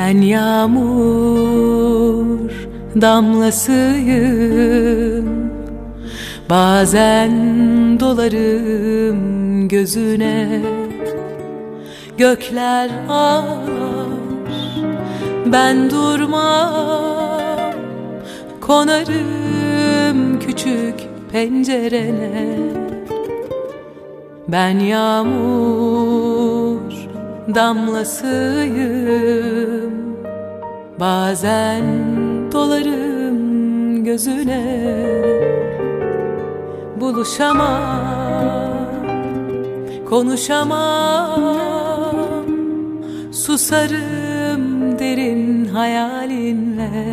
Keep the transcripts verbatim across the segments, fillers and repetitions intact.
Ben yağmur damlasıyım, bazen dolarım gözüne. Gökler ağlar, ben durmam, konarım küçük pencerene. Ben yağmur damlasıyım, bazen dolarım gözüne. Buluşamam, konuşamam, susarım derin hayalinle.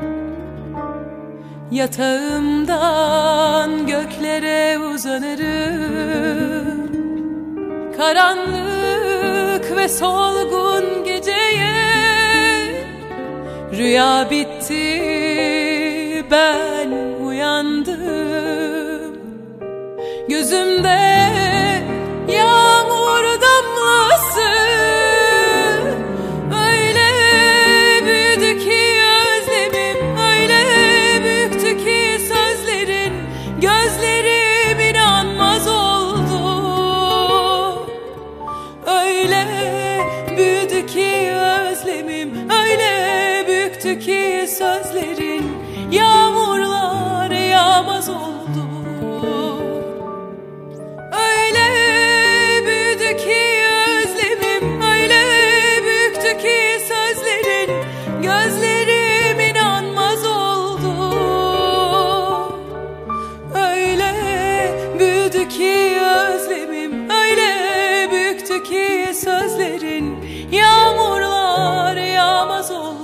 Yatağımdan göklere uzanırım, karanlık ve solgun geceye. Rüya bitti, ben uyandım. Gözümde yağmur damlası, öyle büyüdü ki özlemim, öyle büyüktü ki sözlerin. Gözlerim inanmaz oldu, öyle büyüdü ki özlemim, öyle büyüktü ki sözlerin. Yağmurlar yağmaz oldu, öyle büyüdü ki özlemim, öyle büyüktü ki sözlerin. Gözlerim inanmaz oldu, öyle büyüdü ki özlemim, öyle büyüktü ki sözlerin. Yağmurlar yağmaz oldu.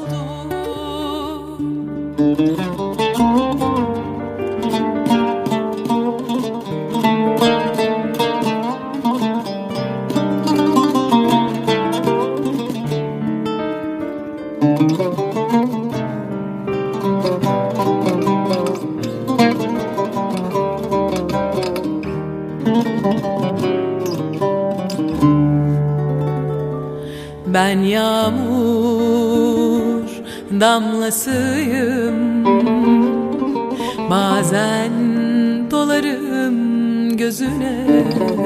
Ben yağmur damlasıyım, bazen dolarım gözüne.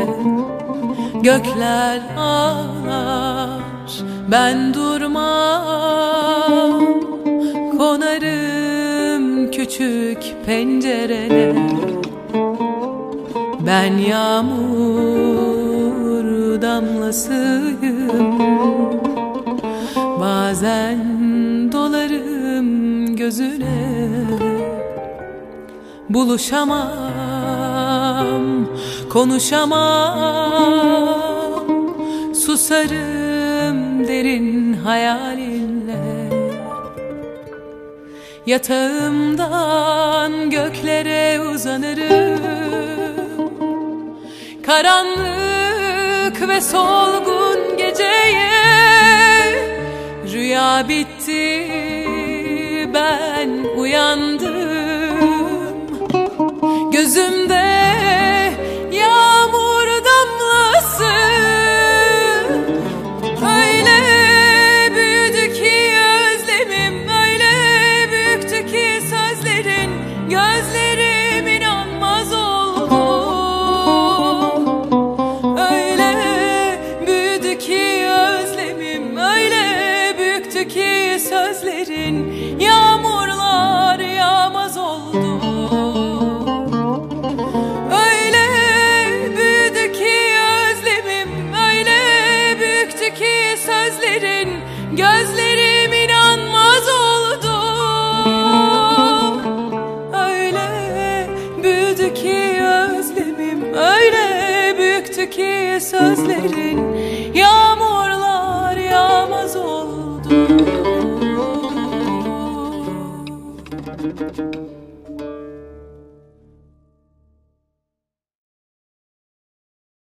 Gökler ağlar, ben durmam, konarım küçük pencerene. Ben yağmur damlasıyım, bazen dolarım gözüne. Buluşamam, konuşamam, susarım derin hayalinle. Yatağımdan göklere uzanırım, karanlık ve solgun geceye. Rüya bitti, ben uyandım. Gözümde yağmur damlası, öyle büyüdü ki özlemim, öyle büyüktü ki sözlerin. Gözlerim inanmaz oldu, öyle büyüdü ki özlemim, öyle büyüktü ki sözlerin. Yağmurlar yağmaz oldu, öyle büyüdü ki özlemim, öyle büyüktü ki sözlerin. Gözlerim inanmaz oldu, öyle büyüdü ki özlemim, öyle büyüktü ki sözlerin. Yağmurlar yağmaz oldu.